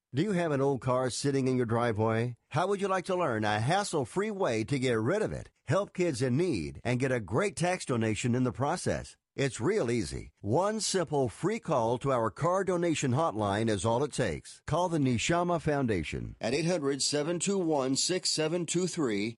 Do you have an old car sitting in your driveway? How would you like to learn a hassle-free way to get rid of it, help kids in need, and get a great tax donation in the process? It's real easy. One simple free call to our car donation hotline is all it takes. Call the Neshama Foundation at 800-721-6723,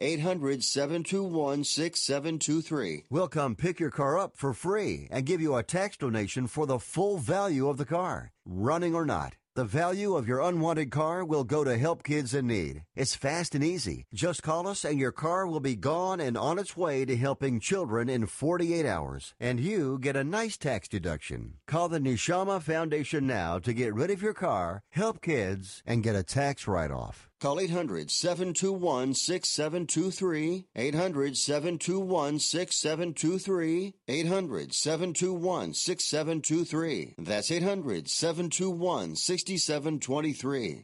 800-721-6723. We'll come pick your car up for free and give you a tax donation for the full value of the car, running or not. The value of your unwanted car will go to help kids in need. It's fast and easy. Just call us and your car will be gone and on its way to helping children in 48 hours. And you get a nice tax deduction. Call the Neshama Foundation now to get rid of your car, help kids, and get a tax write-off. Call 800-721-6723, 800-721-6723, 800-721-6723. That's 800-721-6723.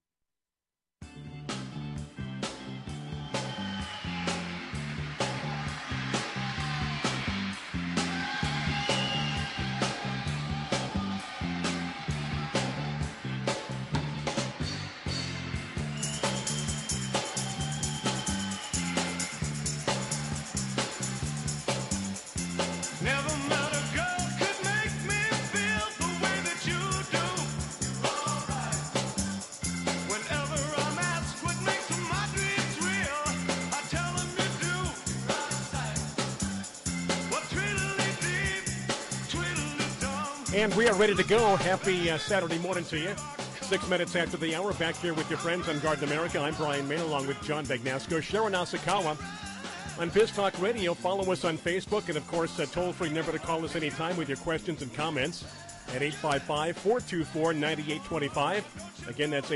And we are ready to go. Happy Saturday morning to you. 6 minutes after the hour, back here with your friends on Garden America. I'm Brian Main, along with John Bagnasco, Sharon Asakawa on Biz Talk Radio. Follow us on Facebook, and, of course, a toll-free number to call us anytime with your questions and comments at 855-424-9825. Again, that's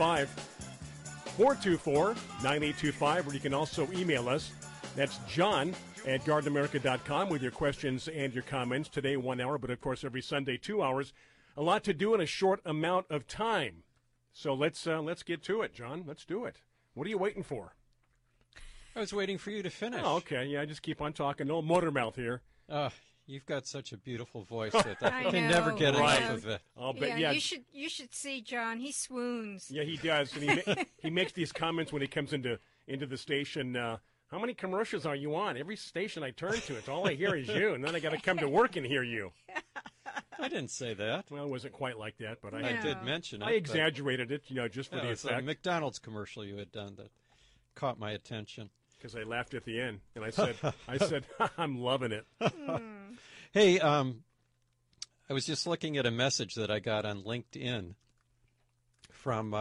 855-424-9825, or you can also email us. That's John at GardenAmerica.com with your questions and your comments. Today, 1 hour, but of course every Sunday, 2 hours. A lot to do in a short amount of time. So let's get to it, John. Let's do it. What are you waiting for? I was waiting for you to finish. Oh, okay. Yeah, just keep on talking. No motor mouth here. You've got such a beautiful voice that I can never get enough of it. I'll bet. Yeah, you should see John. He swoons. Yeah, he does. And he makes these comments when he comes into the station. How many commercials are you on? Every station I turn to, it's all I hear is you, and then I got to come to work and hear you. I didn't say that. Well, it wasn't quite like that, but I did mention it. I exaggerated it, just for the effect. It's a McDonald's commercial you had done that caught my attention. Because I laughed at the end, and I said, I'm loving it. Hey, I was just looking at a message that I got on LinkedIn from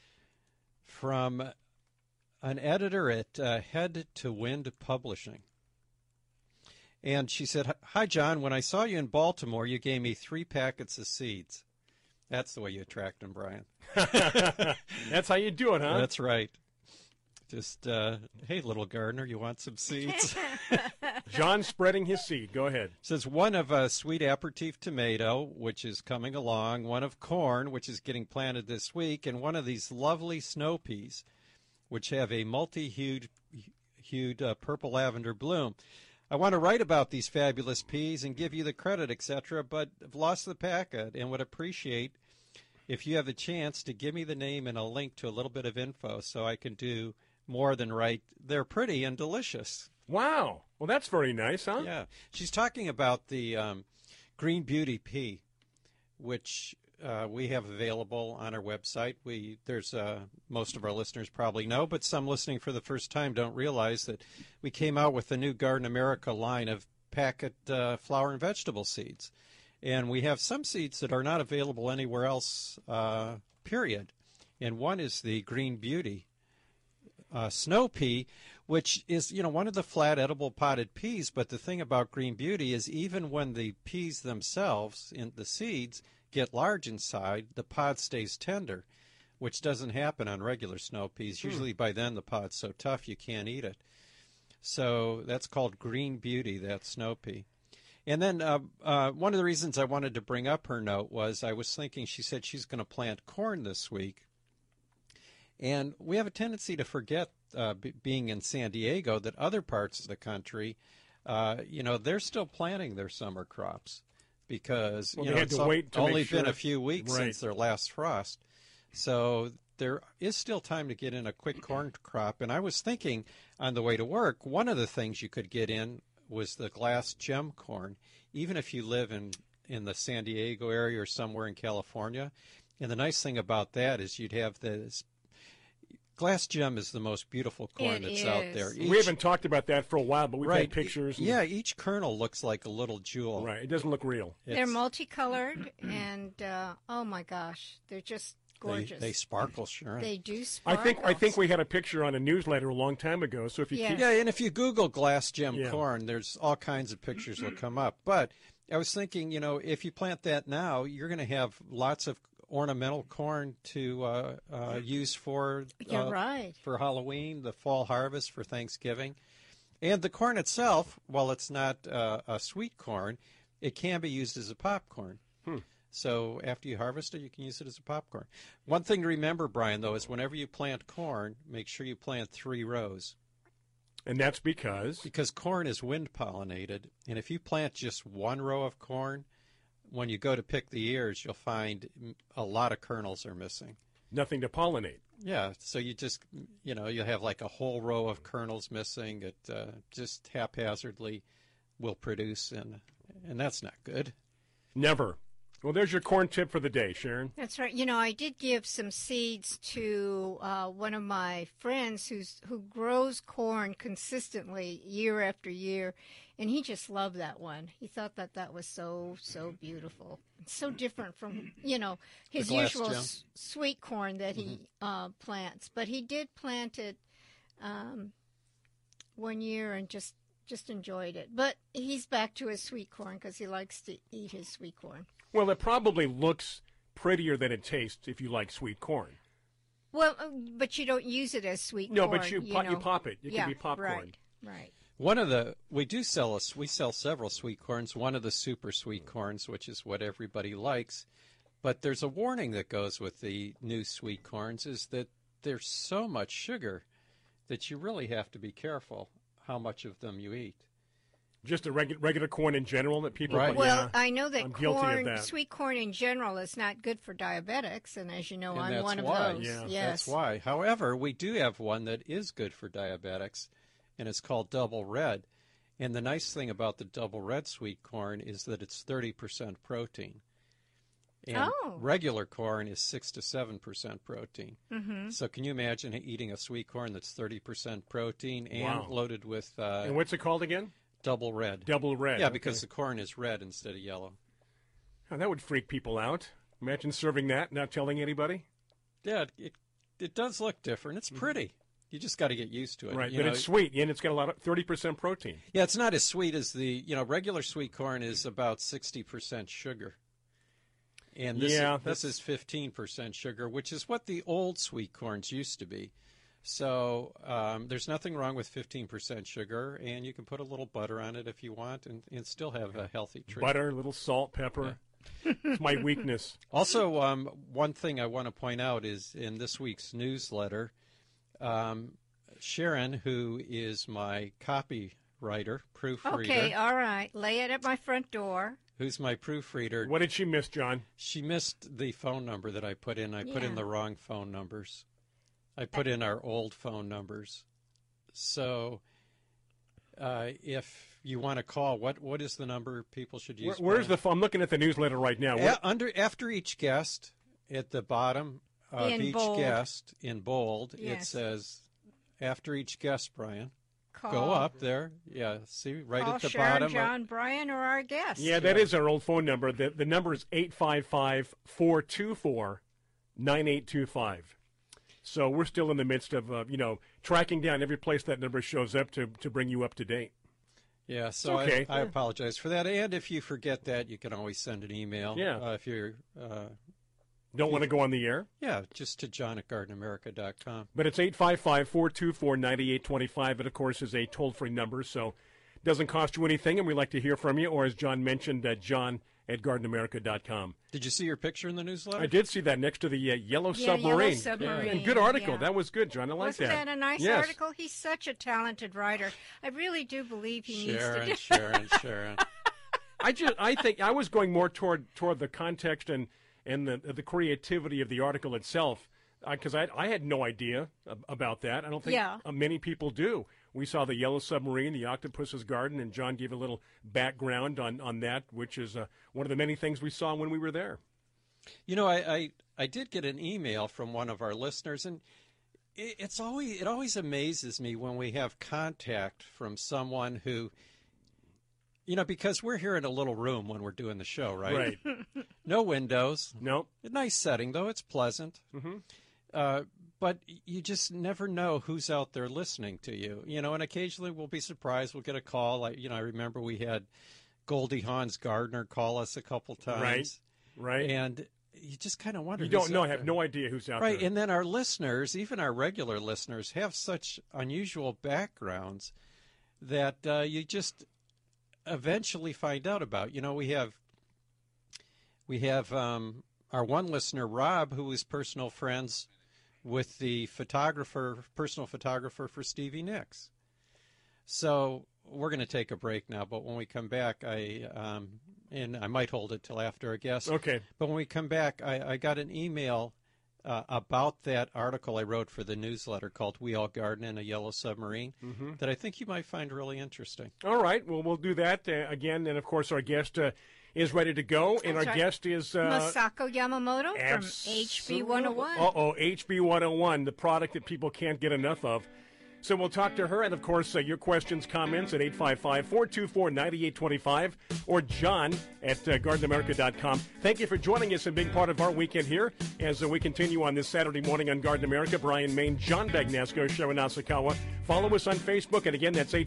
an editor at Head to Wind Publishing. And she said, "Hi, John. When I saw you in Baltimore, you gave me 3 packets of seeds." That's the way you attract them, Brian. That's how you do it, huh? That's right. Just, hey, little gardener, you want some seeds? John spreading his seed. Go ahead. Says one of a sweet aperitif tomato, which is coming along, one of corn, which is getting planted this week, and one of these lovely snow peas, which have a multi-hued purple lavender bloom. I want to write about these fabulous peas and give you the credit, etc., but I've lost the packet and would appreciate if you have the chance to give me the name and a link to a little bit of info so I can do more than write, "They're pretty and delicious." Wow. Well, that's very nice, huh? Yeah. She's talking about the Green Beauty pea, which we have available on our website. There's most of our listeners probably know, but some listening for the first time don't realize that we came out with the new Garden America line of packet flower and vegetable seeds. And we have some seeds that are not available anywhere else, period. And one is the Green Beauty snow pea, which is, one of the flat edible potted peas. But the thing about Green Beauty is even when the peas themselves, in the seeds, get large inside, the pod stays tender, which doesn't happen on regular snow peas. Usually by then the pod's so tough you can't eat it. So that's called Green Beauty, that snow pea. And then one of the reasons I wanted to bring up her note was I was thinking, she said she's going to plant corn this week. And we have a tendency to forget, being in San Diego, that other parts of the country, they're still planting their summer crops because it's only been a few weeks since their last frost. So there is still time to get in a quick corn crop. And I was thinking on the way to work, one of the things you could get in was the glass gem corn, even if you live in the San Diego area or somewhere in California. And the nice thing about that is you'd have this glass gem is the most beautiful corn that's out there. We haven't talked about that for a while, but we've had pictures. Yeah, each kernel looks like a little jewel. Right, it doesn't look real. They're multicolored, and oh my gosh, they're just gorgeous. They sparkle, sure. They do sparkle. I think we had a picture on a newsletter a long time ago. So if you keep... Yeah, and if you Google glass gem corn, there's all kinds of pictures will come up. But I was thinking, if you plant that now, you're going to have lots of ornamental corn to use for for Halloween, the fall harvest, for Thanksgiving. And the corn itself, while it's not a sweet corn, it can be used as a popcorn. So after you harvest it, you can use it as a popcorn. One thing to remember, Brian, though, is whenever you plant corn, make sure you plant 3 rows. And that's because? Because corn is wind pollinated. And if you plant just 1 row of corn, when you go to pick the ears, you'll find a lot of kernels are missing. Nothing to pollinate. Yeah, so you just, you'll have like a whole row of kernels missing. It just haphazardly will produce, and that's not good. Never. Well, there's your corn tip for the day, Sharon. That's right. I did give some seeds to one of my friends who grows corn consistently year after year, and he just loved that one. He thought that was so beautiful. It's so different from, his usual sweet corn that he plants. But he did plant it one year and just enjoyed it. But he's back to his sweet corn because he likes to eat his sweet corn. Well, it probably looks prettier than it tastes if you like sweet corn. Well, but you don't use it as sweet corn. No, but you pop it. It can be popcorn. Right. We sell several sweet corns. One of the super sweet corns, which is what everybody likes. But there's a warning that goes with the new sweet corns, is that there's so much sugar that you really have to be careful how much of them you eat. Just a regular corn in general that people... Right. Well, I know that sweet corn in general is not good for diabetics, and as you know, I'm one of those. Yeah. Yes. That's why. However, we do have one that is good for diabetics, and it's called Double Red. And the nice thing about the Double Red sweet corn is that it's 30% protein. And regular corn is 6 to 7% protein. Mm-hmm. So can you imagine eating a sweet corn that's 30% protein and loaded with... and what's it called again? Double red. Double red. Yeah, because the corn is red instead of yellow. Oh, that would freak people out. Imagine serving that, not telling anybody. Yeah, it does look different. It's pretty. You just got to get used to it. Right, but it's sweet, and it's got a lot of 30% protein. Yeah, it's not as sweet as the, regular sweet corn is about 60% sugar. And this is 15% sugar, which is what the old sweet corns used to be. So there's nothing wrong with 15% sugar, and you can put a little butter on it if you want and still have a healthy treat. Butter, a little salt, pepper. Yeah. It's my weakness. Also, one thing I want to point out is in this week's newsletter, Sharon, who is my copywriter, proofreader. Okay, all right. Lay it at my front door. Who's my proofreader. What did she miss, John? She missed the phone number that I put in. I put in the wrong phone numbers. I put in our old phone numbers. So if you want to call, what is the number people should use? Where's the phone? I'm looking at the newsletter right now. After each guest, at the bottom of each guest, in bold, it says, after each guest, Brian. Call. Go up there. Yeah, see, right Call at the Sharon, bottom. John, Brian, or our guest. Yeah, that is our old phone number. The number is 855-424-9825. So we're still in the midst of, tracking down every place that number shows up to bring you up to date. Yeah, so okay. I apologize for that. And if you forget that, you can always send an email. Yeah. If you're... don't want to go on the air? Yeah, just to john@gardenamerica.com. But it's 855-424-9825. It, of course, is a toll-free number, so it doesn't cost you anything, and we'd like to hear from you. Or, as John mentioned, john@gardenamerica.com. Did you see your picture in the newsletter? I did see that next to the yellow submarine. Yellow submarine. And good article. Yeah. That was good, John. I like Wasn't that a nice article? He's such a talented writer. I really do believe he needs to do Sharon. I think I was going more toward the context and the creativity of the article itself. because I had no idea about that. I don't think many people do. We saw the Yellow Submarine, the Octopus's Garden, and John gave a little background on that, which is one of the many things we saw when we were there. You know, I did get an email from one of our listeners, and it always amazes me when we have contact from someone who, you know, because we're here in a little room when we're doing the show, right? Right. No windows. Nope. A nice setting, though. It's pleasant. Mm-hmm. But you just never know who's out there listening to you, you know, and occasionally we'll be surprised. We'll get a call. I remember we had Goldie Hawn's Gardner call us a couple times. Right. And you just kind of wonder. You don't know, have no idea who's out there. Right, and then our listeners, even our regular listeners, have such unusual backgrounds that you just eventually find out about. You know, we have our one listener, Rob, who is personal friends with the personal photographer for Stevie Nicks. So we're going to take a break now, but when we come back, and I might hold it till after a guest. Okay. But when we come back, I got an email about that article I wrote for the newsletter called We All Garden in a Yellow Submarine that I think you might find really interesting. All right. Well, we'll do that again. And, of course, our guest is ready to go. And That's our right. guest is Masako Yamamoto from HB 101. HB 101, the product that people can't get enough of. So we'll talk to her, and, of course, your questions, comments at 855-424-9825 or John at GardenAmerica.com. Thank you for joining us and being part of our weekend here as we continue on this Saturday morning on Garden America. Brian Main, John Bagnasco, Sharon Asakawa. Follow us on Facebook, and again, that's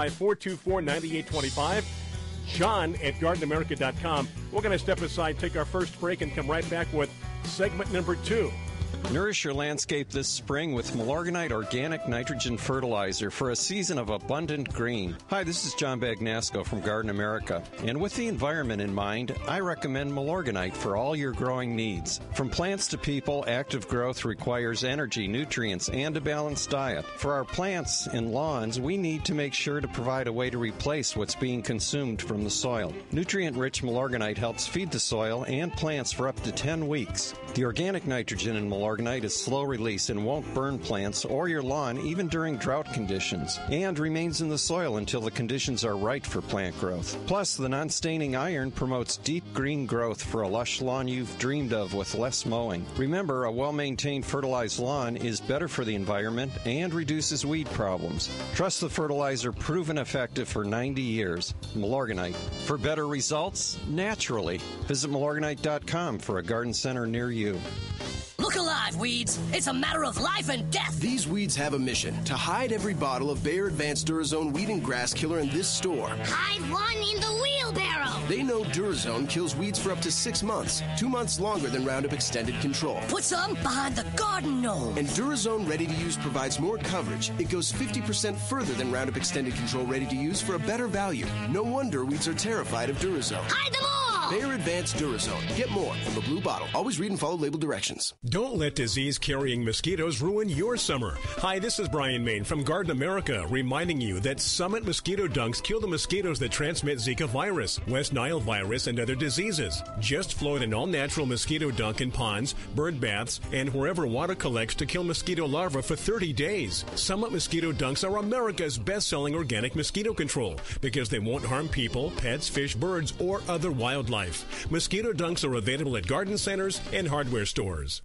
855-424-9825. John at GardenAmerica.com. We're going to step aside, take our first break, and come right back with segment number 2. Nourish your landscape this spring with Milorganite Organic Nitrogen Fertilizer for a season of abundant green. Hi, this is John Bagnasco from Garden America. And with the environment in mind, I recommend Milorganite for all your growing needs. From plants to people, active growth requires energy, nutrients, and a balanced diet. For our plants and lawns, we need to make sure to provide a way to replace what's being consumed from the soil. Nutrient-rich Milorganite helps feed the soil and plants for up to 10 weeks. The organic nitrogen in Milorganite is slow release and won't burn plants or your lawn even during drought conditions, and remains in the soil until the conditions are right for plant growth. Plus, the non-staining iron promotes deep green growth for a lush lawn you've dreamed of with less mowing. Remember, a well-maintained fertilized lawn is better for the environment and reduces weed problems. Trust the fertilizer, proven effective for 90 years. Milorganite. For better results, naturally. Visit Milorganite.com for a garden center near you. Look alive, weeds. It's a matter of life and death. These weeds have a mission: to hide every bottle of Bayer Advanced Durazone Weed and Grass Killer in this store. Hide one in the wheelbarrow. They know Durazone kills weeds for up to 6 months, 2 months longer than Roundup Extended Control. Put some behind the garden gnome. And Durazone Ready to Use provides more coverage. It goes 50% further than Roundup Extended Control Ready to Use for a better value. No wonder weeds are terrified of Durazone. Hide them all. Bayer Advanced Durazone. Get more from the blue bottle. Always read and follow label directions. Don't let disease-carrying mosquitoes ruin your summer. Hi, this is Brian Main from Garden America, reminding you that Summit Mosquito Dunks kill the mosquitoes that transmit Zika virus, West Nile virus, and other diseases. Just float an all-natural mosquito dunk in ponds, bird baths, and wherever water collects to kill mosquito larvae for 30 days. Summit Mosquito Dunks are America's best-selling organic mosquito control because they won't harm people, pets, fish, birds, or other wildlife. Mosquito Dunks are available at garden centers and hardware stores.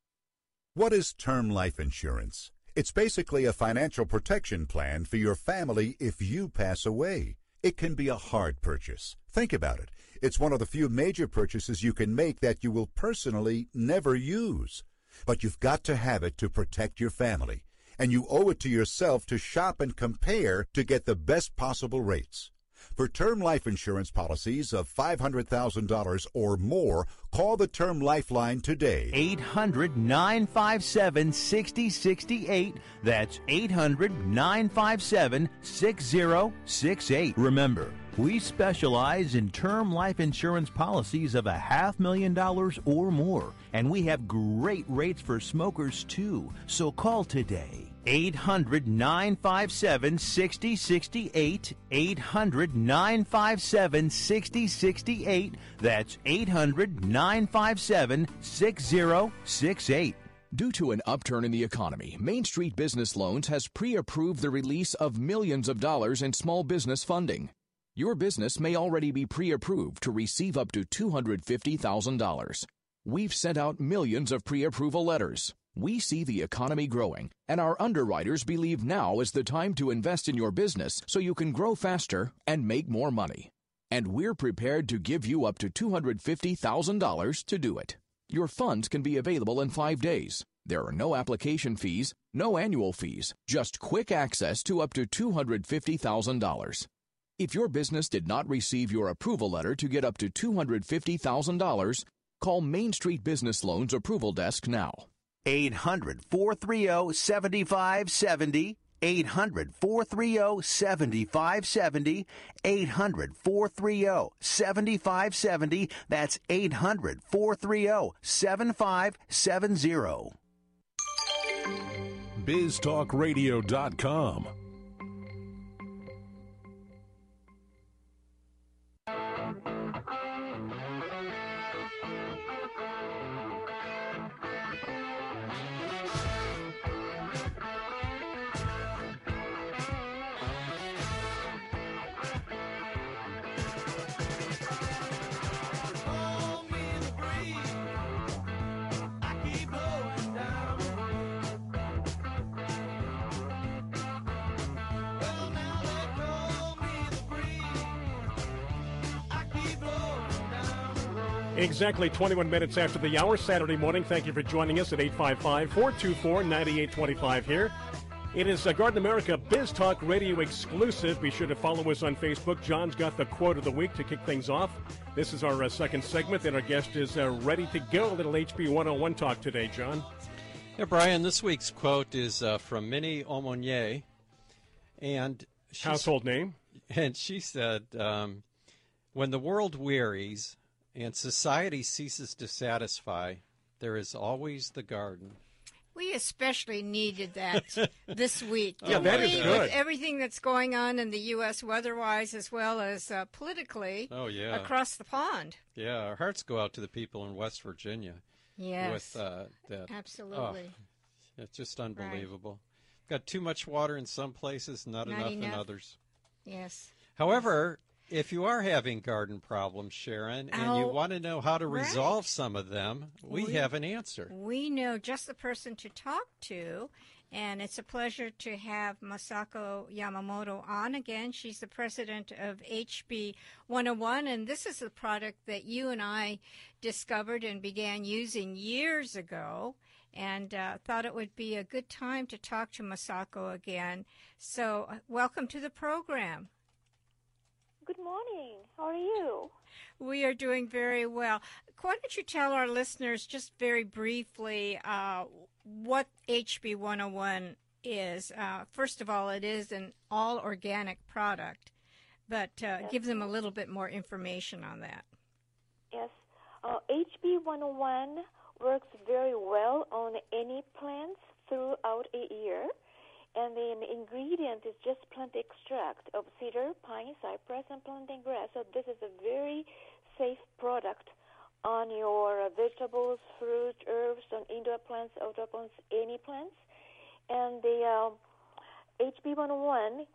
What is term life insurance? It's basically a financial protection plan for your family if you pass away. It can be a hard purchase. Think about it. It's one of the few major purchases you can make that you will personally never use. But you've got to have it to protect your family. And you owe it to yourself to shop and compare to get the best possible rates. For term life insurance policies of $500,000 or more, call the Term Lifeline today. 800-957-6068. That's 800-957-6068. Remember, we specialize in term life insurance policies of $500,000 or more, and we have great rates for smokers too. So call today. 800-957-6068. 800-957-6068. That's 800-957-6068. Due to an upturn in the economy, Main Street Business Loans has pre-approved the release of millions of dollars in small business funding. Your business may already be pre-approved to receive up to $250,000. We've sent out millions of pre-approval letters. We see the economy growing, and our underwriters believe now is the time to invest in your business so you can grow faster and make more money. And we're prepared to give you up to $250,000 to do it. Your funds can be available in 5 days. There are no application fees, no annual fees, just quick access to up to $250,000. If your business did not receive your approval letter to get up to $250,000, call Main Street Business Loans Approval Desk now. 800-430-7570. 800-430-7570. 800-430-7570. That's 800-430-7570. BizTalkRadio.com. Exactly 21 minutes after the hour, Saturday morning. Thank you for joining us at 855-424-9825 here. It is Garden America Biz Talk Radio exclusive. Be sure to follow us on Facebook. John's got the quote of the week to kick things off. This is our second segment, and our guest is ready to go. A little HB 101 talk today, John. Yeah, Brian, this week's quote is from Minnie Aumonier. And household name. And she said, when the world wearies and society ceases to satisfy, there is always the garden. We especially needed that this week. Yeah, that is good. With everything that's going on in the U.S. weather-wise as well as politically across the pond. Yeah, our hearts go out to the people in West Virginia. Yes, with that. Absolutely. It's just unbelievable. Right. Got too much water in some places, not enough in others. Yes. However, if you are having garden problems, Sharon, and you want to know how to resolve some of them, we have an answer. We know just the person to talk to, and it's a pleasure to have Masako Yamamoto on again. She's the president of HB 101, and this is a product that you and I discovered and began using years ago, and thought it would be a good time to talk to Masako again. So welcome to the program. Good morning. How are you? We are doing very well. Why don't you tell our listeners just very briefly what HB 101 is? First of all, it is an all-organic product, but give them a little bit more information on that. Yes. HB 101 works very well on any plants throughout a year. And the ingredient is just plant extract of cedar, pine, cypress, and plantain grass. So this is a very safe product on your vegetables, fruit, herbs, on indoor plants, outdoor plants, any plants. And the HB 101,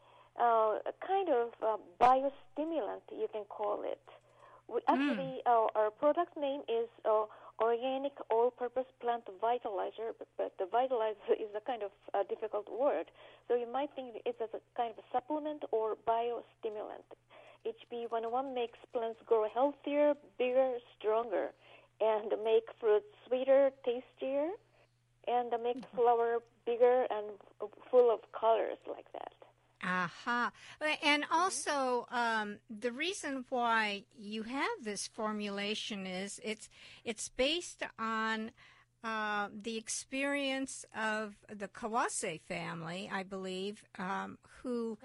kind of biostimulant, you can call it. Actually, our product name is Organic All-Purpose Plant Vitalizer, but the vitalizer is a kind of difficult word. So you might think it's as a kind of a supplement or biostimulant. HB 101 makes plants grow healthier, bigger, stronger, and make fruit sweeter, tastier, and make the flower bigger and full of colors like that. Aha. And also, the reason why you have this formulation is it's based on the experience of the Kawase family, I believe, who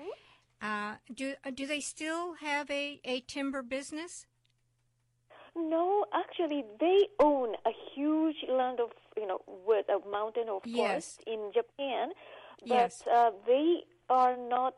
do they still have a timber business? No, actually, they own a huge land of wood, a mountain or forest in Japan, but they are not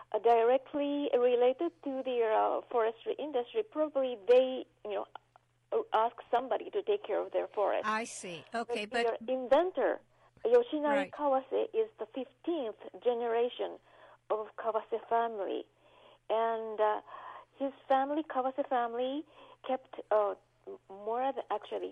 directly related to the forestry industry. Probably they, ask somebody to take care of their forest. I see. Okay, but their inventor, Yoshinari Kawase, is the 15th generation of Kawase family. And his family, Kawase family, kept more than, actually,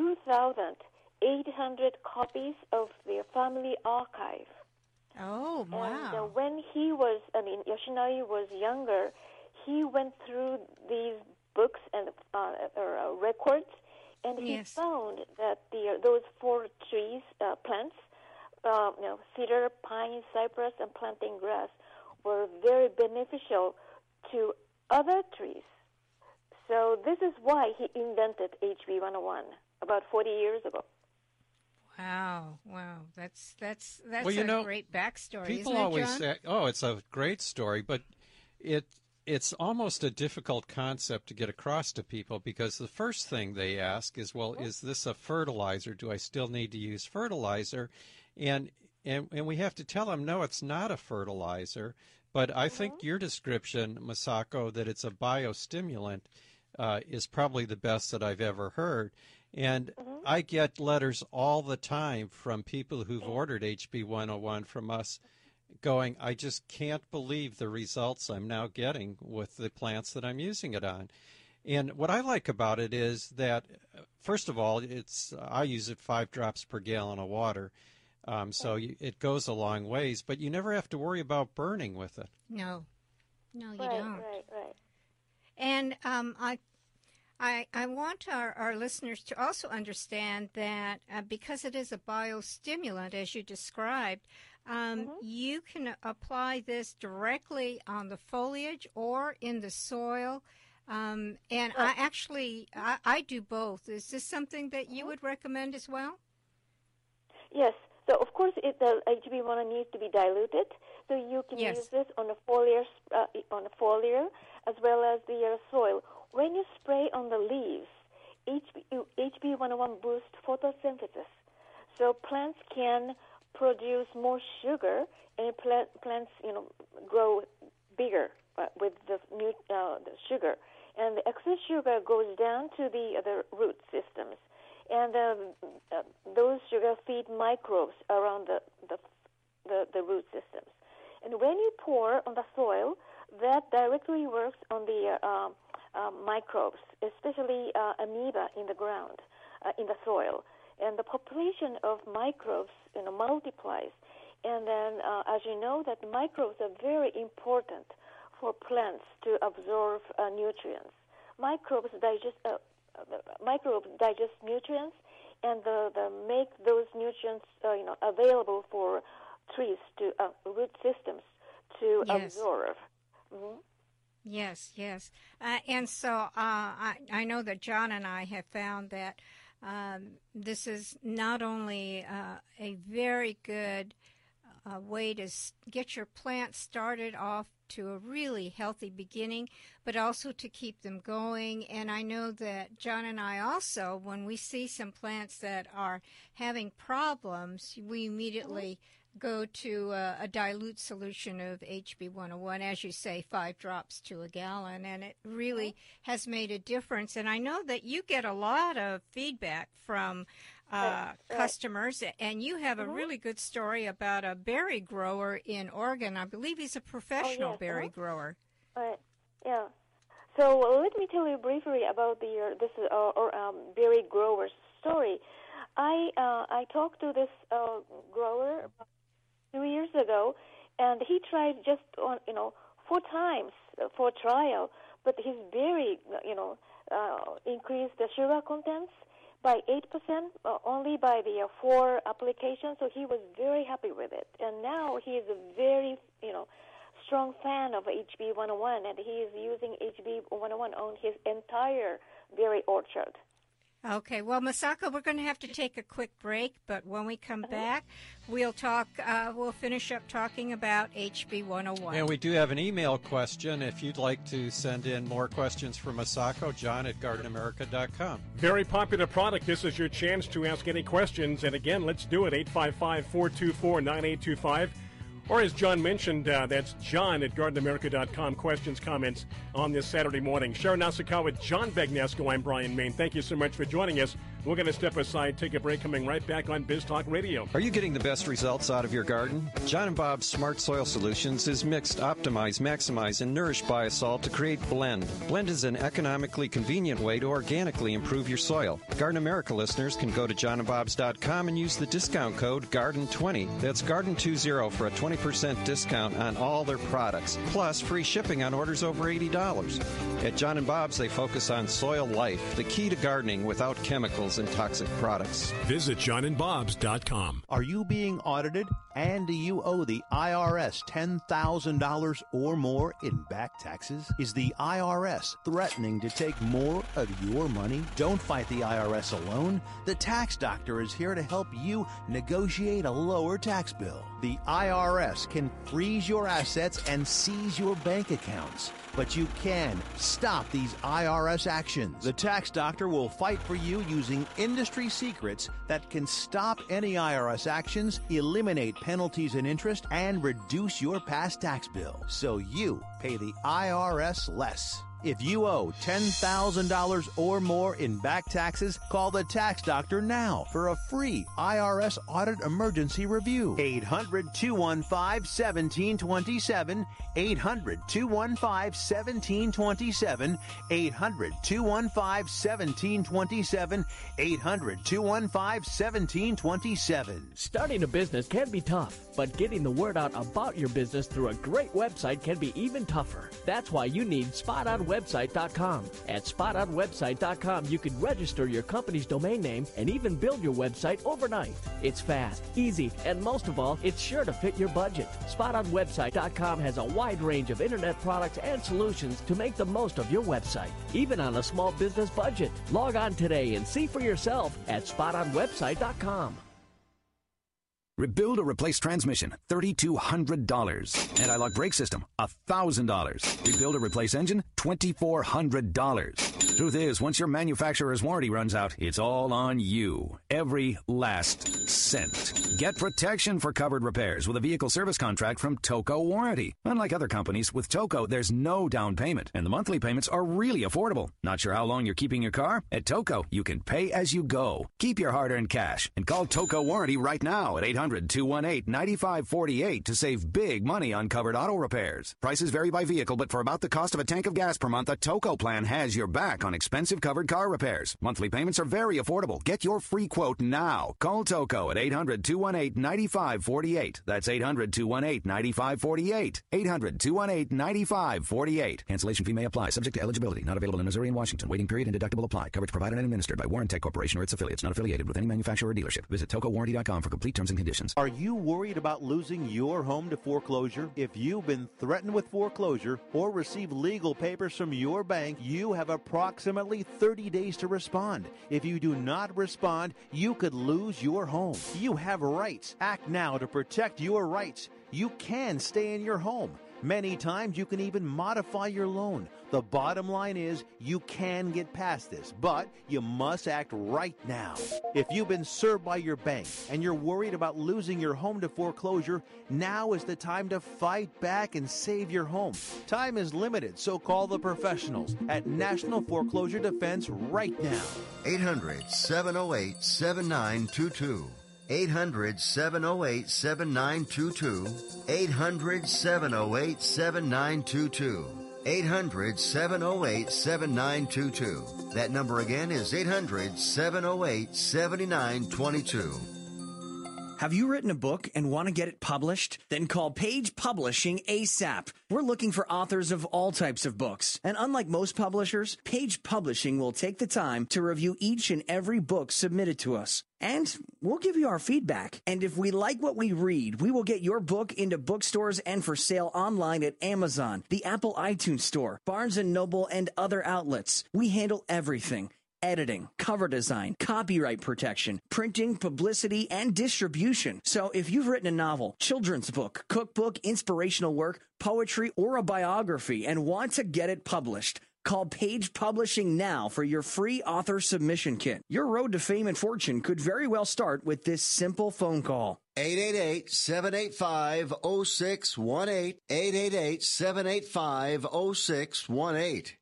2,800 copies of their family archive. Oh, wow. And when Yoshinari was younger, he went through these books and records, and he found that those 4 trees, plants, cedar, pine, cypress, and plantain grass, were very beneficial to other trees. So this is why he invented HB101 about 40 years ago. Wow, that's well, a great backstory. People isn't it, always John? say, "Oh, it's a great story," but it's almost a difficult concept to get across to people because the first thing they ask is, "Well, is this a fertilizer? Do I still need to use fertilizer?" And we have to tell them, "No, it's not a fertilizer." But I think your description, Masako, that it's a biostimulant, is probably the best that I've ever heard. And I get letters all the time from people who've ordered HB101 from us going, "I just can't believe the results I'm now getting with the plants that I'm using it on." And what I like about it is that, first of all, I use it 5 drops per gallon of water. So it goes a long ways, but you never have to worry about burning with it. No, you don't. Right. And I want our listeners to also understand that because it is a biostimulant, as you described, you can apply this directly on the foliage or in the soil. And I do both. Is this something that you would recommend as well? Yes. So, of course, the HB101 needs to be diluted. So you can use this on a foliar as well as the soil. When you spray on the leaves, HB101 boosts photosynthesis. So plants can produce more sugar, and plants, grow bigger with the sugar. And the excess sugar goes down to the root systems. And those sugar feed microbes around the root systems. And when you pour on the soil, that directly works on the microbes, especially amoeba in the ground, in the soil. And the population of microbes, multiplies. And then, as you know, that microbes are very important for plants to absorb nutrients. Microbes digest nutrients, and make those nutrients available for trees to root systems to absorb. Mm-hmm. Yes. And so I know that John and I have found that this is not only a very good way to get your plants started off to a really healthy beginning, but also to keep them going. And I know that John and I also, when we see some plants that are having problems, we immediately go to a dilute solution of HB101, as you say, 5 drops to a gallon, and it really has made a difference. And I know that you get a lot of feedback from customers, and you have a really good story about a berry grower in Oregon. I believe he's a professional berry grower. Right. Yeah. So let me tell you briefly about this berry grower's story. I talked to this grower 2 years ago, and he tried just 4 times for trial, but his berry increased the sugar contents by 8% only by the 4 applications. So he was very happy with it, and now he is a very strong fan of HB101, and he is using HB101 on his entire berry orchard. Okay, well, Masako, we're going to have to take a quick break, but when we come back, we'll finish up talking about HB101. And we do have an email question. If you'd like to send in more questions for Masako, John@GardenAmerica.com. Very popular product. This is your chance to ask any questions. And again, let's do it, 855-424-9825. Or as John mentioned, that's John at GardenAmerica.com. Questions, comments on this Saturday morning. Sharon Nasukawa, John Bagnesco, I'm Brian Main. Thank you so much for joining us. We're going to step aside, take a break, coming right back on Biz Talk Radio. Are you getting the best results out of your garden? John and Bob's Smart Soil Solutions is mixed, optimized, maximized, and nourished Biosol to create Blend. Blend is an economically convenient way to organically improve your soil. Garden America listeners can go to johnandbobs.com and use the discount code GARDEN20. That's GARDEN20 for a 20% discount on all their products, plus free shipping on orders over $80. At John and Bob's, they focus on soil life, the key to gardening without chemicals and toxic products. Visit johnandbobs.com. Are you being audited and do you owe the IRS $10,000 or more in back taxes? Is the IRS threatening to take more of your money? Don't fight the IRS alone. The Tax Doctor is here to help you negotiate a lower tax bill. The IRS can freeze your assets and seize your bank accounts, but you can stop these IRS actions. The Tax Doctor will fight for you using industry secrets that can stop any IRS actions, eliminate penalties and interest, and reduce your past tax bill so you pay the IRS less. If you owe $10,000 or more in back taxes, call the Tax Doctor now for a free IRS audit emergency review. 800-215-1727, 800-215-1727, 800-215-1727, 800-215-1727. Starting a business can be tough, but getting the word out about your business through a great website can be even tougher. That's why you need SpotOnWebsite.com. At SpotOnWebsite.com, you can register your company's domain name and even build your website overnight. It's fast, easy, and most of all, it's sure to fit your budget. SpotOnWebsite.com has a wide range of internet products and solutions to make the most of your website, even on a small business budget. Log on today and see for yourself at SpotOnWebsite.com. Rebuild or replace transmission, $3,200. Anti-lock brake system, $1,000. Rebuild or replace engine, $2,400. Truth is, once your manufacturer's warranty runs out, it's all on you. Every last cent. Get protection for covered repairs with a vehicle service contract from Toco Warranty. Unlike other companies, with Toco, there's no down payment, and the monthly payments are really affordable. Not sure how long you're keeping your car? At Toco, you can pay as you go. Keep your hard-earned cash and call Toco Warranty right now at 800-218-9548 to save big money on covered auto repairs. Prices vary by vehicle, but for about the cost of a tank of gas per month, a Toco plan has your back on expensive covered car repairs. Monthly payments are very affordable. Get your free quote now. Call Toco at 800-218-9548. That's 800-218-9548. 800-218-9548. Cancellation fee may apply. Subject to eligibility. Not available in Missouri and Washington. Waiting period and deductible apply. Coverage provided and administered by Warrantech Corporation or its affiliates. Not affiliated with any manufacturer or dealership. Visit TocoWarranty.com for complete terms and conditions. Are you worried about losing your home to foreclosure? If you've been threatened with foreclosure or receive legal papers from your bank, you have approximately 30 days to respond. If you do not respond, you could lose your home. You have rights. Act now to protect your rights. You can stay in your home. Many times you can even modify your loan. The bottom line is you can get past this, but you must act right now. If you've been served by your bank and you're worried about losing your home to foreclosure, now is the time to fight back and save your home. Time is limited, so call the professionals at National Foreclosure Defense right now. 800-708-7922. 800-708-7922. 800-708-7922. 800-708-7922. That number again is 800-708-7922. Have you written a book and want to get it published? Then call Page Publishing ASAP. We're looking for authors of all types of books. And unlike most publishers, Page Publishing will take the time to review each and every book submitted to us. And we'll give you our feedback. And if we like what we read, we will get your book into bookstores and for sale online at Amazon, the Apple iTunes Store, Barnes & Noble, and other outlets. We handle everything. Editing, cover design, copyright protection, printing, publicity, and distribution. So if you've written a novel, children's book, cookbook, inspirational work, poetry, or a biography and want to get it published, call Page Publishing now for your free author submission kit. Your road to fame and fortune could very well start with this simple phone call. 888-785-0618. 888-785-0618.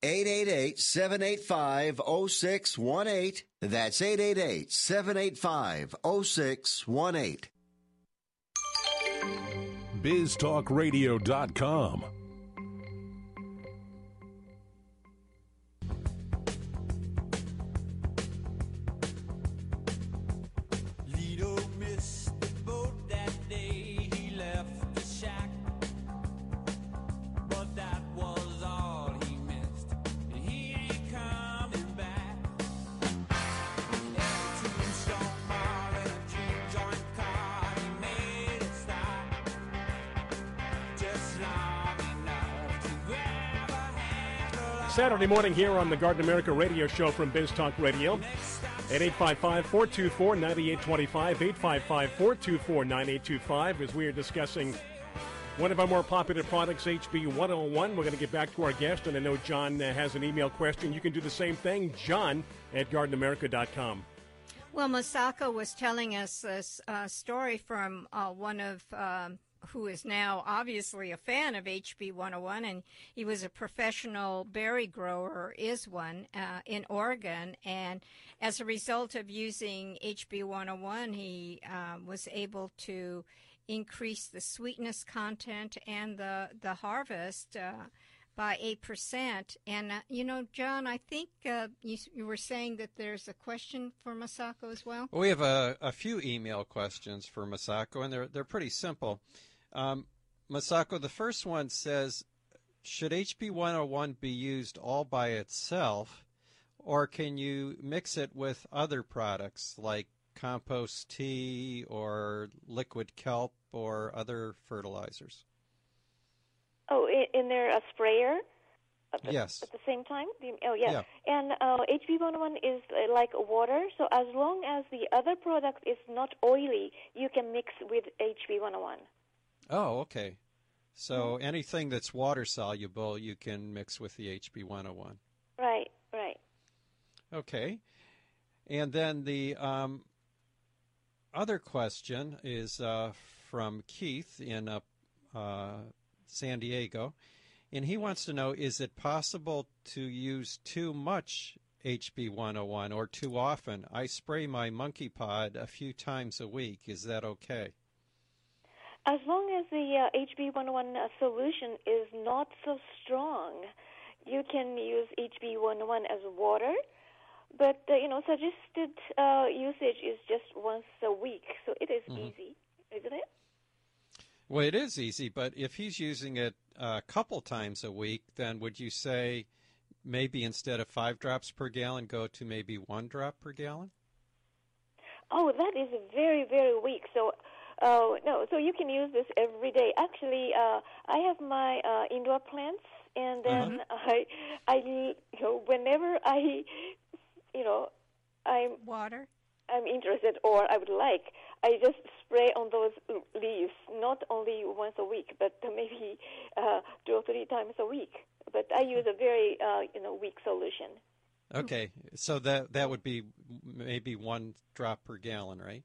888-785-0618. That's 888-785-0618. BizTalkRadio.com. Saturday morning here on the Garden America radio show from Biz Talk Radio at 855-424-9825, 855-424-9825, as we are discussing one of our more popular products, HB 101. We're going to get back to our guest, and I know John has an email question. You can do the same thing, John at GardenAmerica.com. Well, Masako was telling us a story from one of who is now obviously a fan of HB 101, and he was a professional berry grower, or is one, in Oregon. And as a result of using HB 101, he was able to increase the sweetness content and the harvest by 8%. And, John, I think you were saying that there's a question for Masako as well? Well, we have a few email questions for Masako, and they're pretty simple. Masako, the first one says, should HB 101 be used all by itself, or can you mix it with other products like compost tea or liquid kelp or other fertilizers? Oh, in there a sprayer? Yes. At the same time? Oh, yeah. And HB 101 is like water, so as long as the other product is not oily, you can mix with HB 101. Oh, okay. So anything that's water soluble, you can mix with the HB 101. Right. Okay. And then the other question is from Keith in San Diego, and he wants to know, is it possible to use too much HB 101 or too often? I spray my monkey pod a few times a week. Is that okay? As long as the HB 101 solution is not so strong, you can use HB 101 as water. But, suggested usage is just once a week, so it is easy, isn't it? Well, it is easy, but if he's using it a couple times a week, then would you say maybe instead of 5 drops per gallon, go to maybe 1 drop per gallon? Oh, that is very, very weak. So, no, so you can use this every day. Actually, I have my indoor plants, and then whenever I'm interested or I would like, I just spray on those leaves, not only once a week, but maybe 2 or 3 times a week. But I use a very, weak solution. Okay, so that would be maybe 1 drop per gallon, right?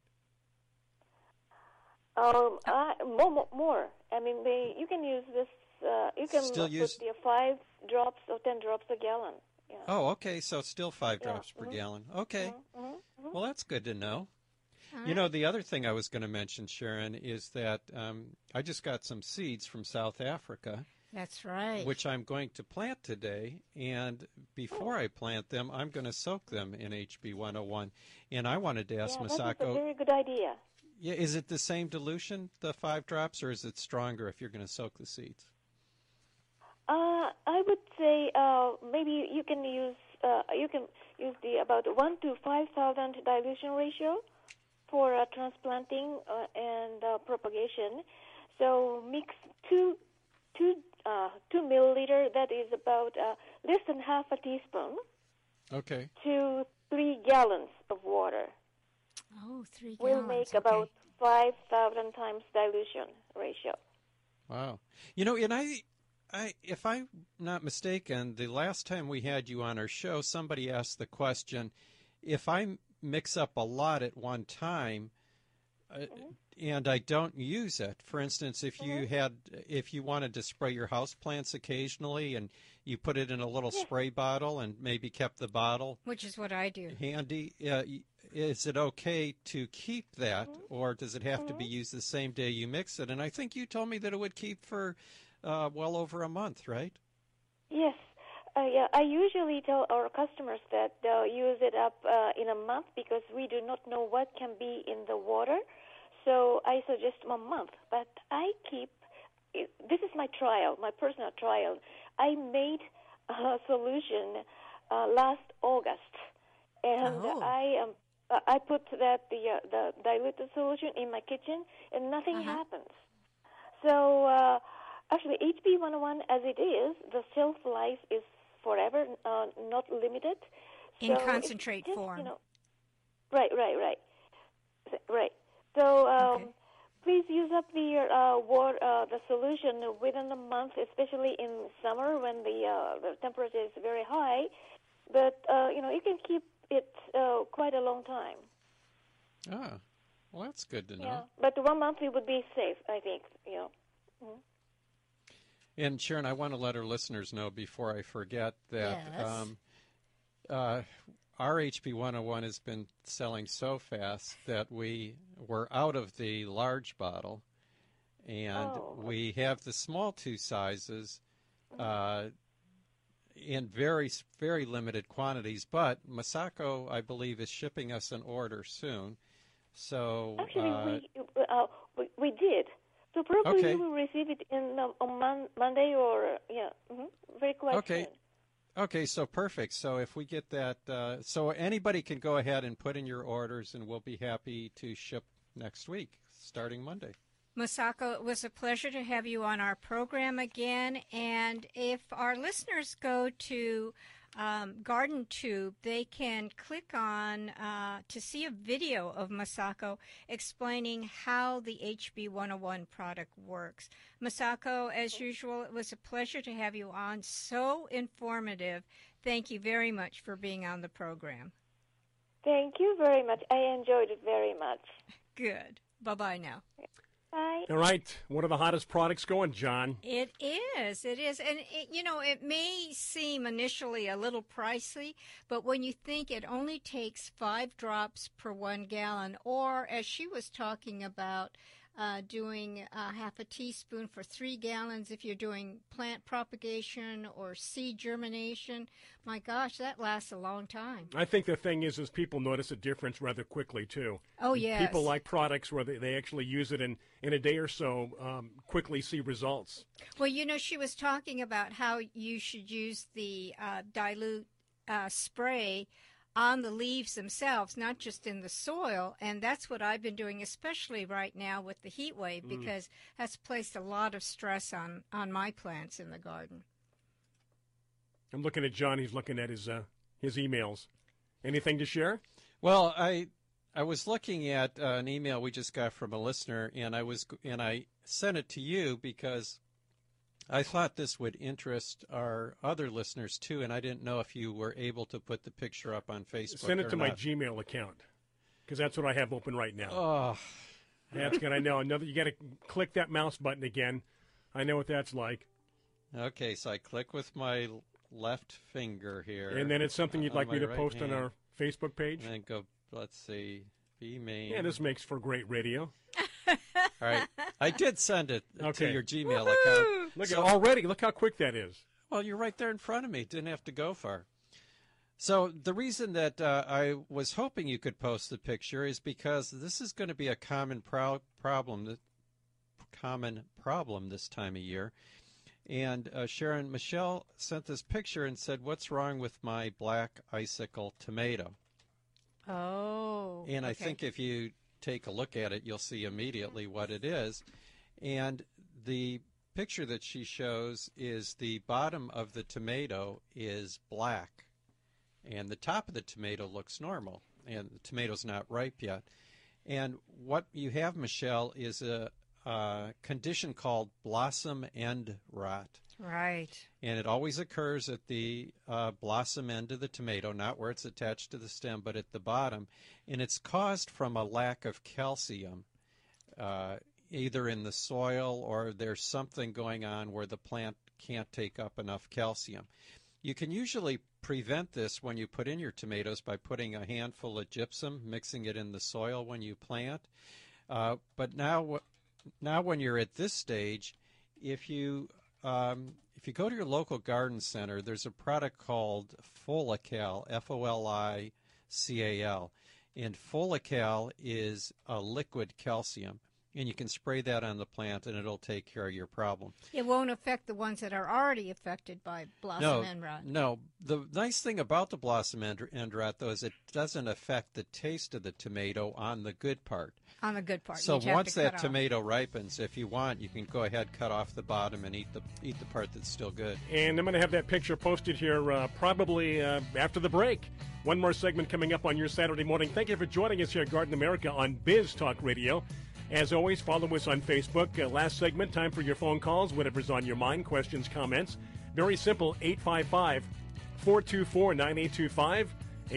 More. I mean, you can use this. You can put the 5 drops or 10 drops a gallon. Yeah. Oh, okay. So still 5 drops per gallon. Okay. Well, that's good to know. Right. The other thing I was going to mention, Sharon, is that I just got some seeds from South Africa. That's right. Which I'm going to plant today. And before I plant them, I'm going to soak them in HB 101. And I wanted to ask Masako. That's a very good idea. Yeah, is it the same dilution, the 5 drops, or is it stronger if you're going to soak the seeds? I would say maybe you can use the about 1 to 5,000 dilution ratio for transplanting and propagation. So mix 2 milliliter. That is about less than half a teaspoon. Okay. To 3 gallons of water. Oh, 3 gallons. Will make about 5,000 times dilution ratio. Wow. And if I'm not mistaken, the last time we had you on our show, somebody asked the question, if I mix up a lot at one time, I don't use it. For instance, if you wanted to spray your houseplants occasionally and you put it in a little spray bottle and maybe kept the bottle, which is what I do, handy, is it okay to keep that, or does it have to be used the same day you mix it? And I think you told me that it would keep for well over a month, right? Yes. Yeah, I usually tell our customers that they'll use it up in a month because we do not know what can be in the water. So I suggest a month. But I keep, this is my trial, my personal trial. I made a solution last August, and I put that the diluted solution in my kitchen, and nothing happens. So actually, HB101 as it is, the shelf life is forever, not limited. In concentrate form. Right. So please use up the solution within a month, especially in summer when the temperature is very high. But you can keep it quite a long time. Ah, well, that's good to know. Yeah, but 1 month it would be safe, I think. Mm-hmm. And Sharon, I want to let our listeners know before I forget that our HB101 has been selling so fast that we were out of the large bottle, and we have the small 2 sizes in very, very limited quantities. But Masako, I believe, is shipping us an order soon. So actually, we did. So probably you will receive it on Monday or, very quite soon. Okay, so perfect. So if we get that, so anybody can go ahead and put in your orders, and we'll be happy to ship next week, starting Monday. Masako, it was a pleasure to have you on our program again. And if our listeners go to Garden Tube, they can click on to see a video of Masako explaining how the HB101 product works. Masako, as usual, it was a pleasure to have you on. So informative. Thank you very much for being on the program. Thank you very much. I enjoyed it very much. Good. Bye-bye now. Bye. All right. What are the hottest products going, John? It is. And, it may seem initially a little pricey, but when you think it only takes 5 drops per 1 gallon, or as she was talking about, doing half a teaspoon for 3 gallons if you're doing plant propagation or seed germination, my gosh, that lasts a long time. I think the thing is people notice a difference rather quickly, too. Oh, yes. People like products where they actually use it in a day or so, quickly see results. Well, she was talking about how you should use the dilute spray on the leaves themselves, not just in the soil, and that's what I've been doing, especially right now with the heat wave, because that's placed a lot of stress on my plants in the garden. I'm looking at John. He's looking at his emails. Anything to share? Well, I was looking at an email we just got from a listener, and I sent it to you because I thought this would interest our other listeners, too, and I didn't know if you were able to put the picture up on Facebook. Send it to my Gmail account, because that's what I have open right now. Oh. That's good. I know. You got to click that mouse button again. I know what that's like. Okay, so I click with my left finger here. And then it's something you'd like me to post on our Facebook page? And then go, let's see, be main. Yeah, this makes for great radio. All right. I did send it to your Gmail account. Look how quick that is. Well, you're right there in front of me. Didn't have to go far. So the reason that I was hoping you could post the picture is because this is going to be a common problem this time of year. And Sharon, Michelle sent this picture and said, "What's wrong with my black icicle tomato?" Oh. And I think if you take a look at it, you'll see immediately what it is. And the picture that she shows is the bottom of the tomato is black, and the top of the tomato looks normal, and the tomato's not ripe yet. And what you have, Michelle, is a condition called blossom end rot. Right. And it always occurs at the blossom end of the tomato, not where it's attached to the stem, but at the bottom. And it's caused from a lack of calcium either in the soil or there's something going on where the plant can't take up enough calcium. You can usually prevent this when you put in your tomatoes by putting a handful of gypsum, mixing it in the soil when you plant. But now when you're at this stage, if you go to your local garden center, there's a product called Folical, Folical, and Folical is a liquid calcium. And you can spray that on the plant, and it'll take care of your problem. It won't affect the ones that are already affected by blossom end rot. No. The nice thing about the blossom end rot, though, is it doesn't affect the taste of the tomato on the good part. On the good part. So once that tomato ripens, if you want, you can go ahead, cut off the bottom, and eat the part that's still good. And I'm going to have that picture posted here probably after the break. One more segment coming up on your Saturday morning. Thank you for joining us here at Garden America on Biz Talk Radio. As always, follow us on Facebook. Last segment, time for your phone calls, whatever's on your mind, questions, comments. Very simple, 855-424-9825,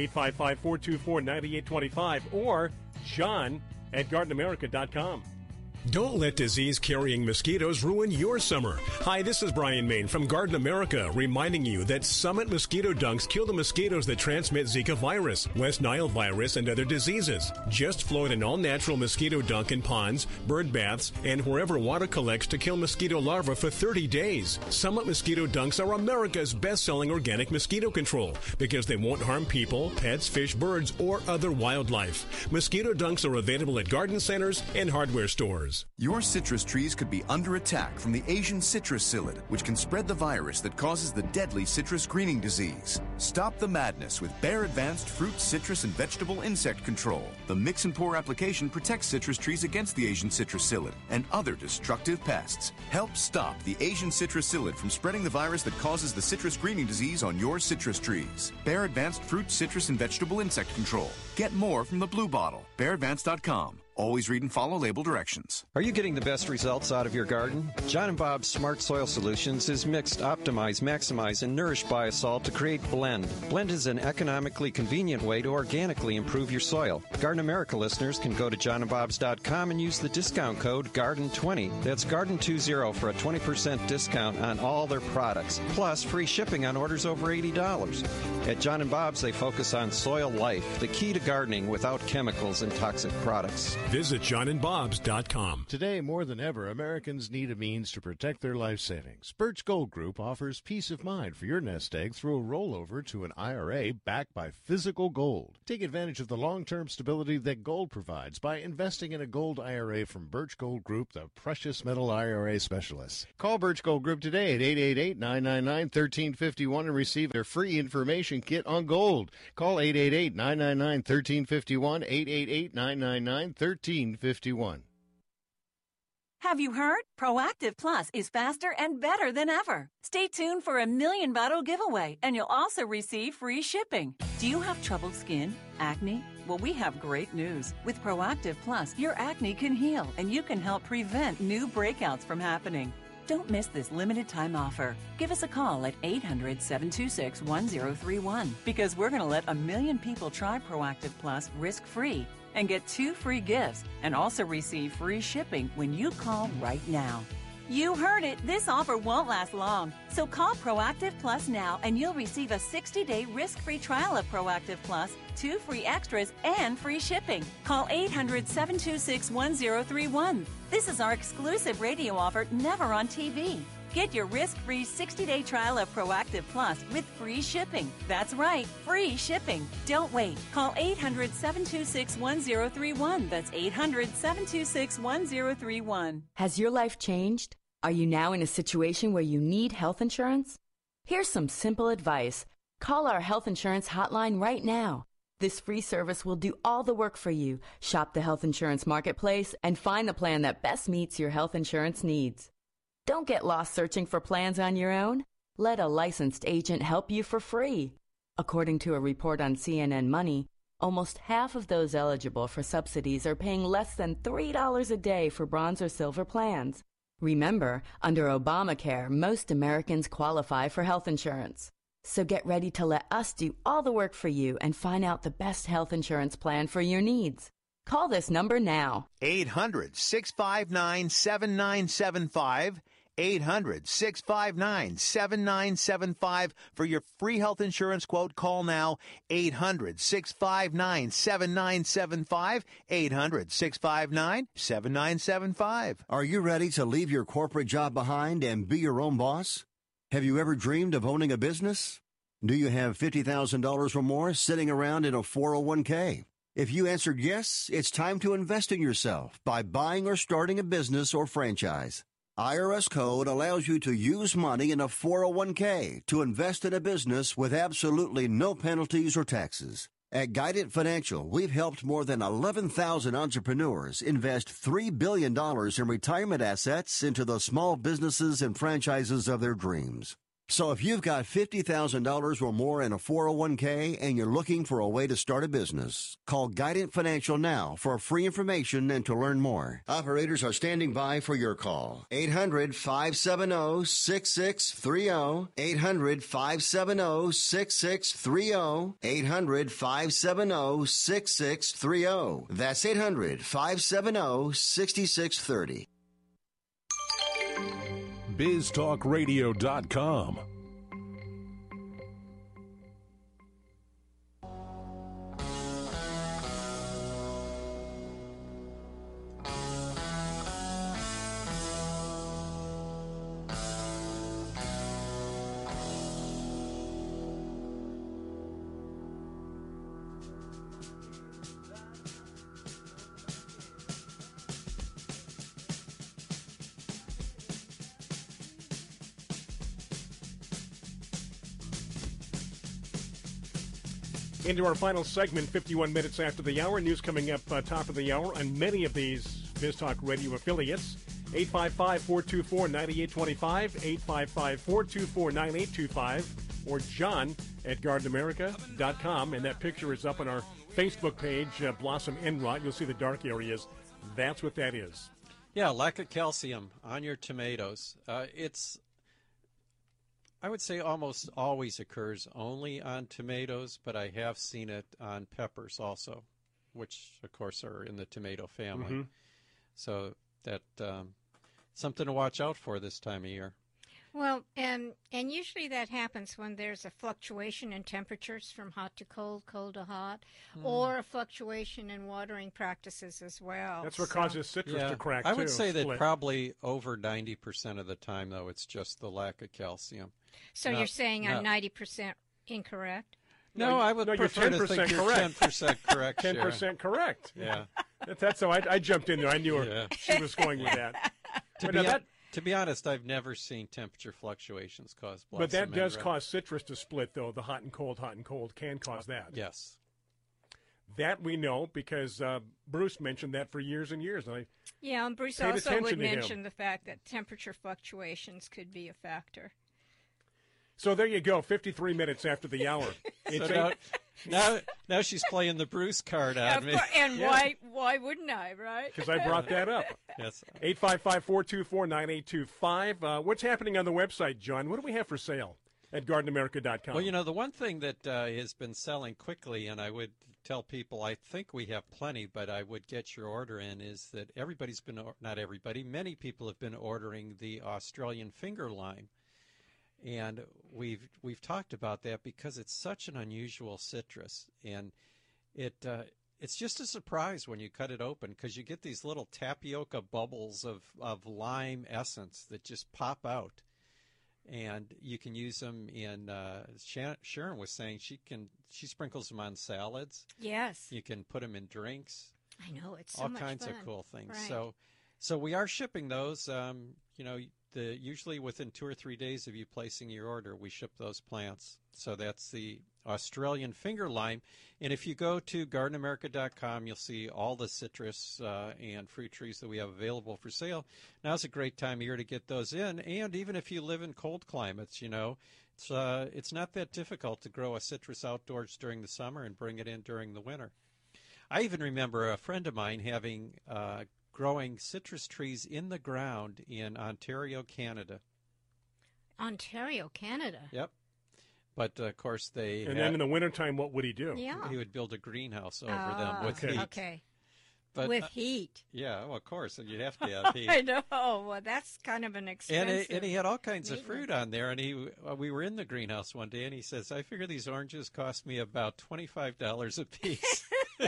855-424-9825, or John at GardenAmerica.com. Don't let disease-carrying mosquitoes ruin your summer. Hi, this is Brian Main from Garden America, reminding you that Summit Mosquito Dunks kill the mosquitoes that transmit Zika virus, West Nile virus, and other diseases. Just float an all-natural mosquito dunk in ponds, bird baths, and wherever water collects to kill mosquito larvae for 30 days. Summit Mosquito Dunks are America's best-selling organic mosquito control because they won't harm people, pets, fish, birds, or other wildlife. Mosquito Dunks are available at garden centers and hardware stores. Your citrus trees could be under attack from the Asian citrus psyllid, which can spread the virus that causes the deadly citrus greening disease. Stop the madness with Bayer Advanced Fruit, Citrus, and Vegetable Insect Control. The mix and pour application protects citrus trees against the Asian citrus psyllid and other destructive pests. Help stop the Asian citrus psyllid from spreading the virus that causes the citrus greening disease on your citrus trees. Bayer Advanced Fruit, Citrus, and Vegetable Insect Control. Get more from the blue bottle. BayerAdvanced.com. Always read and follow label directions. Are you getting the best results out of your garden? John & Bob's Smart Soil Solutions is mixed, optimized, maximized, and nourished biosol to create Blend. Blend is an economically convenient way to organically improve your soil. Garden America listeners can go to johnandbobs.com and use the discount code GARDEN20. That's GARDEN20 for a 20% discount on all their products, plus free shipping on orders over $80. At John & Bob's, they focus on soil life, the key to gardening without chemicals and toxic products. Visit johnandbobs.com. Today, more than ever, Americans need a means to protect their life savings. Birch Gold Group offers peace of mind for your nest egg through a rollover to an IRA backed by physical gold. Take advantage of the long-term stability that gold provides by investing in a gold IRA from Birch Gold Group, the precious metal IRA specialists. Call Birch Gold Group today at 888-999-1351 and receive their free information kit on gold. Call 888-999-1351, 888-999-1351. Have you heard? Proactive Plus is faster and better than ever. Stay tuned for a $1 million bottle giveaway, and you'll also receive free shipping. Do you have troubled skin? Acne? Well, we have great news. With Proactive Plus, your acne can heal, and you can help prevent new breakouts from happening. Don't miss this limited time offer. Give us a call at 800-726-1031 because we're going to let 1 million people try Proactive Plus risk-free and get 2 free gifts and also receive free shipping when you call right now. You heard it. This offer won't last long. So call Proactive Plus now and you'll receive a 60-day risk-free trial of Proactive Plus, 2 free extras, and free shipping. Call 800-726-1031. This is our exclusive radio offer, never on TV. Get your risk-free 60-day trial of Proactive Plus with free shipping. That's right, free shipping. Don't wait. Call 800-726-1031. That's 800-726-1031. Has your life changed? Are you now in a situation where you need health insurance? Here's some simple advice. Call our health insurance hotline right now. This free service will do all the work for you. Shop the health insurance marketplace and find the plan that best meets your health insurance needs. Don't get lost searching for plans on your own. Let a licensed agent help you for free. According to a report on CNN Money, almost half of those eligible for subsidies are paying less than $3 a day for bronze or silver plans. Remember, under Obamacare, most Americans qualify for health insurance. So get ready to let us do all the work for you and find out the best health insurance plan for your needs. Call this number now. 800-659-7975. 800-659-7975 for your free health insurance quote. Call now. 800-659-7975. 800-659-7975. Are you ready to leave your corporate job behind and be your own boss? Have you ever dreamed of owning a business? Do you have $50,000 or more sitting around in a 401k? If you answered yes, it's time to invest in yourself by buying or starting a business or franchise. IRS code allows you to use money in a 401k to invest in a business with absolutely no penalties or taxes. At Guidant Financial, we've helped more than 11,000 entrepreneurs invest $3 billion in retirement assets into the small businesses and franchises of their dreams. So if you've got $50,000 or more in a 401k and you're looking for a way to start a business, call Guidant Financial now for free information and to learn more. Operators are standing by for your call. 800-570-6630. 800-570-6630. 800-570-6630. That's 800-570-6630. BizTalkRadio.com. Into our final segment, 51 minutes after the hour. News coming up top of the hour on many of these BizTalk Radio affiliates. 855-424-9825, 855-424-9825, or John at GardenAmerica.com. And that picture is up on our Facebook page, Blossom End Rot. You'll see the dark areas. That's what that is. Yeah, lack of calcium on your tomatoes. It's, I would say, almost always occurs only on tomatoes, but I have seen it on peppers also, which, of course, are in the tomato family. Mm-hmm. So that something to watch out for this time of year. Well, and usually that happens when there's a fluctuation in temperatures from hot to cold, cold to hot, or a fluctuation in watering practices as well. That's what causes citrus to crack, too. I would say that probably over 90% of the time, though, it's just the lack of calcium. So you're saying I'm 90% incorrect? No, I would prefer to think you're 10% correct. 10% correct. Yeah. That's how I jumped in there. I knew she was going with that. To be honest, I've never seen temperature fluctuations cause blossom. But that does cause citrus to split, though. The hot and cold can cause that. Yes. That we know because Bruce mentioned that for years and years. And and Bruce also would mention the fact that temperature fluctuations could be a factor. So there you go, 53 minutes after the hour. Now she's playing the Bruce card on me. And why wouldn't I, right? Because I brought that up. Yes. 855-424-9825. What's happening on the website, John? What do we have for sale at GardenAmerica.com? Well, the one thing that has been selling quickly, and I would tell people I think we have plenty, but I would get your order in, is that not everybody, many people have been ordering the Australian finger lime. And we've talked about that because it's such an unusual citrus, and it's just a surprise when you cut it open because you get these little tapioca bubbles of lime essence that just pop out, and you can use them in. Sharon was saying she sprinkles them on salads. Yes, you can put them in drinks. I know, it's so all much kinds fun. of cool things. Right. So we are shipping those. Usually within 2 or 3 days of you placing your order, we ship those plants. So that's the Australian finger lime. And if you go to GardenAmerica.com, you'll see all the citrus and fruit trees that we have available for sale. Now's a great time of year to get those in. And even if you live in cold climates, it's not that difficult to grow a citrus outdoors during the summer and bring it in during the winter. I even remember a friend of mine growing citrus trees in the ground in Ontario, Canada. Ontario, Canada? Yep. But, of course, then in the wintertime, what would he do? Yeah. He would build a greenhouse over them with heat. Okay. But, with heat. Yeah, well, of course, you'd have to have heat. I know. Well, that's kind of an expensive. And he had all kinds of fruit on there. And we were in the greenhouse one day, and he says, "I figure these oranges cost me about $25 a piece."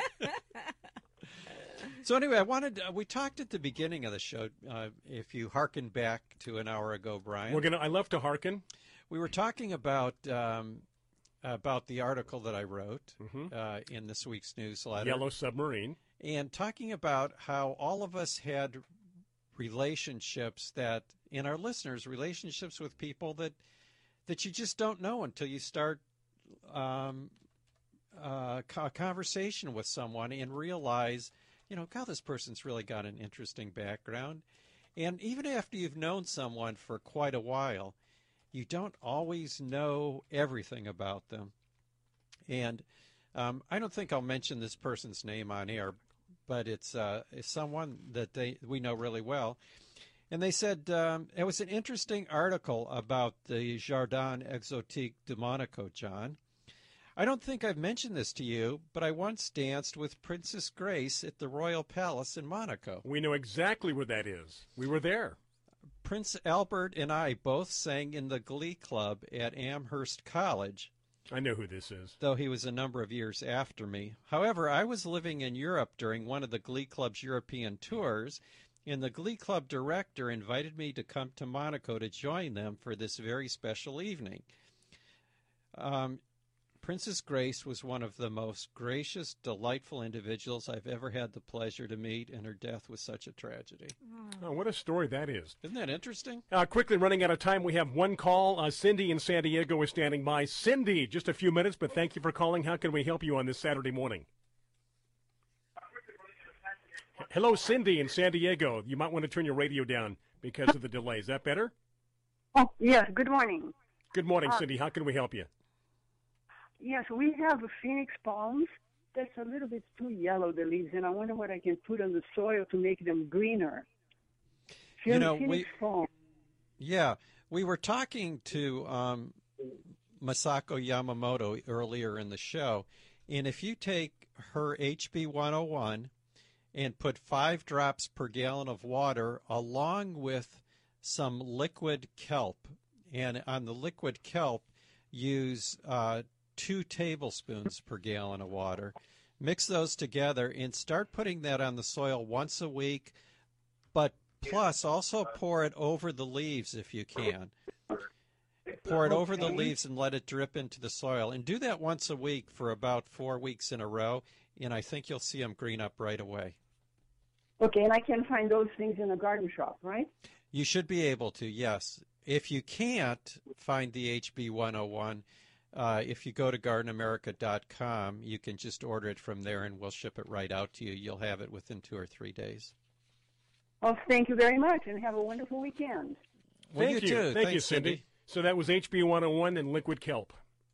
So anyway, we talked at the beginning of the show. If you hearken back to an hour ago, Brian, I love to hearken. We were talking about the article that I wrote in this week's newsletter, Yellow Submarine. And talking about how all of us had relationships that, in our listeners, relationships with people that you just don't know until you start a conversation with someone and realize, God, this person's really got an interesting background. And even after you've known someone for quite a while, you don't always know everything about them. And I don't think I'll mention this person's name on air, but it's someone that we know really well. And they said it was an interesting article about the Jardin Exotique de Monaco, John. I don't think I've mentioned this to you, but I once danced with Princess Grace at the Royal Palace in Monaco. We know exactly where that is. We were there. Prince Albert and I both sang in the Glee Club at Amherst College. I know who this is. Though he was a number of years after me. However, I was living in Europe during one of the Glee Club's European tours, and the Glee Club director invited me to come to Monaco to join them for this very special evening. Princess Grace was one of the most gracious, delightful individuals I've ever had the pleasure to meet, and her death was such a tragedy. Oh, what a story that is. Isn't that interesting? Quickly running out of time, we have one call. Cindy in San Diego is standing by. Cindy, just a few minutes, but thank you for calling. How can we help you on this Saturday morning? Hello, Cindy in San Diego. You might want to turn your radio down because of the delay. Is that better? Oh, yes. Good morning. Good morning, Cindy. How can we help you? Yes, we have a Phoenix palms that's a little bit too yellow, the leaves, and I wonder what I can put on the soil to make them greener. Phoenix palm. Yeah, we were talking to Masako Yamamoto earlier in the show, and if you take her HB 101 and put 5 drops per gallon of water along with some liquid kelp, and on the liquid kelp, use 2 tablespoons per gallon of water. Mix those together and start putting that on the soil once a week, but plus also pour it over the leaves if you can. Pour it over the leaves and let it drip into the soil. And do that once a week for about 4 weeks in a row, and I think you'll see them green up right away. Okay, and I can find those things in a garden shop, right? You should be able to, yes. If you can't find the HB 101, if you go to gardenamerica.com, you can just order it from there and we'll ship it right out to you. You'll have it within 2 or 3 days. Well, thank you very much and have a wonderful weekend. Well, Thank you. too. Thank you, Thanks, Cindy. So that was HB 101 and liquid kelp.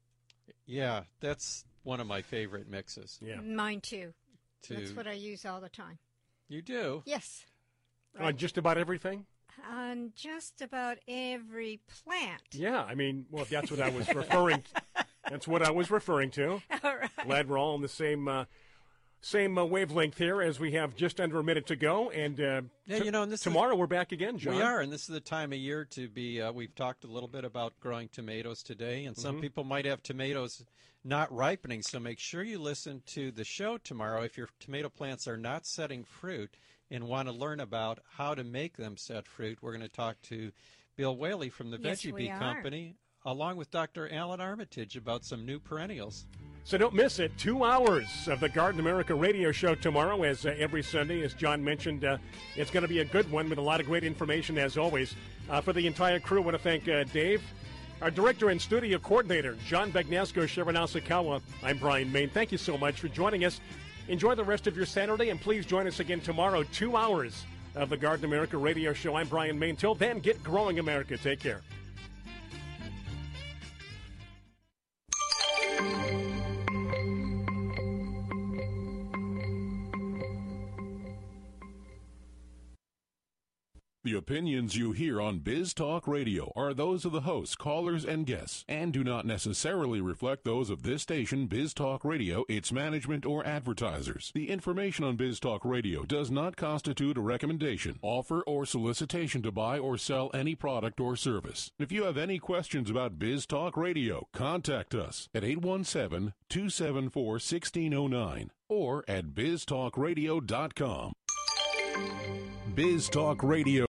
Yeah, that's one of my favorite mixes. Yeah, mine too. That's what I use all the time. You do? Yes. On just about everything? On just about every plant. Yeah, I mean, well, that's what I was referring to. That's what I was referring to. All right. Glad we're all on the same wavelength here as we have just under a minute to go. And tomorrow we're back again, John. We are, and this is the time of year to be, we've talked a little bit about growing tomatoes today, and some people might have tomatoes not ripening, so make sure you listen to the show tomorrow if your tomato plants are not setting fruit and want to learn about how to make them set fruit. We're going to talk to Bill Whaley from the Veggie Bee Company, along with Dr. Alan Armitage about some new perennials. So don't miss it. 2 hours of the Garden America radio show tomorrow, as every Sunday, as John mentioned. It's going to be a good one with a lot of great information, as always. For the entire crew, I want to thank Dave, our director and studio coordinator, John Bagnasco, Sharon Asakawa. I'm Brian Main. Thank you so much for joining us. Enjoy the rest of your Saturday, and please join us again tomorrow, 2 hours of the Garden America radio show. I'm Brian Main. Till then, get growing, America. Take care. The opinions you hear on Biz Talk Radio are those of the hosts, callers, and guests, and do not necessarily reflect those of this station, Biz Talk Radio, its management, or advertisers. The information on Biz Talk Radio does not constitute a recommendation, offer, or solicitation to buy or sell any product or service. If you have any questions about Biz Talk Radio, contact us at 817-274-1609 or at biztalkradio.com. Biz Talk Radio.